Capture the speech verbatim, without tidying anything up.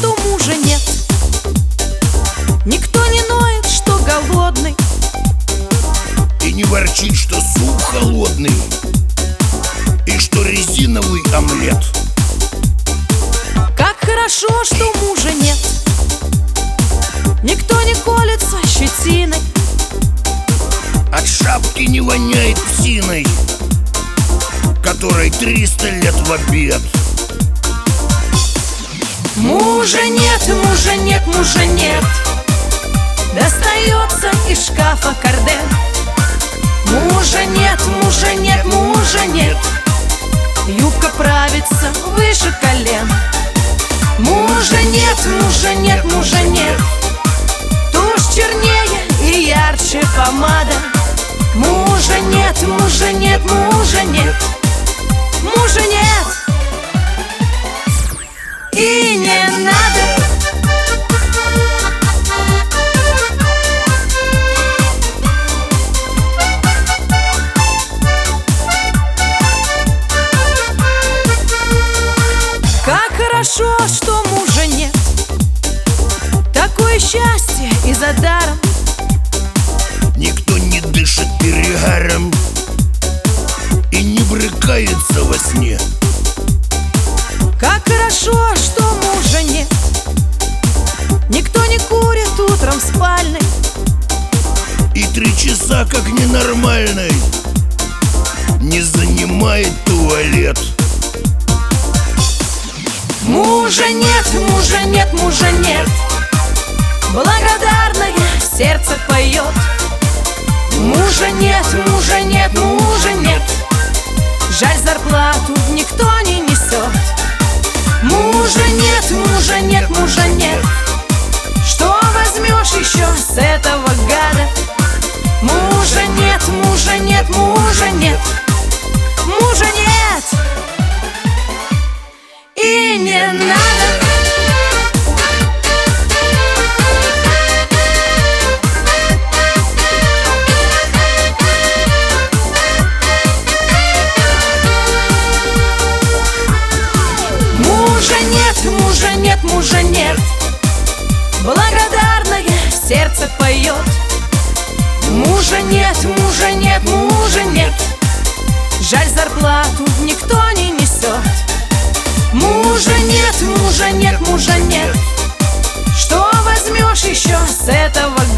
что мужа нет. Никто не ноет, что голодный, и не ворчит, что суп холодный, и что резиновый омлет. Как хорошо, что мужа нет. Никто не колется щетиной, от шапки не воняет псиной, которой триста лет в обед. Мужа нет, мужа нет, мужа нет. Достается из шкафа карден. Мужа нет, мужа нет, мужа нет. Юбка правится выше колен. Мужа нет, мужа нет, мужа нет. Тушь чернее и ярче помада. Мужа нет, мужа нет, мужа нет. Мужа нет. И не надо. Как хорошо, что мужа нет. Такое счастье и за даром. Никто не дышит перегаром и не брыкается во сне. Как хорошо, что мужа нет. Никто не курит утром в спальной, и три часа, как ненормальный, не занимает туалет. Мужа нет, мужа нет, мужа нет. Благодарное сердце поет. Мужа нет, мужа нет, мужа нет. Жаль, зарплату никто не несет. Мужа нет, мужа нет, мужа нет. Что возьмешь еще с этого гада? Мужа нет, мужа нет, мужа нет. Мужа нет. И не надо. Мужа нет, мужа нет, мужа нет. Благодарное сердце поет. Мужа нет, мужа нет, мужа нет. Жаль, зарплату никто не несет. Мужа нет, мужа нет, мужа нет. Что возьмешь еще с этого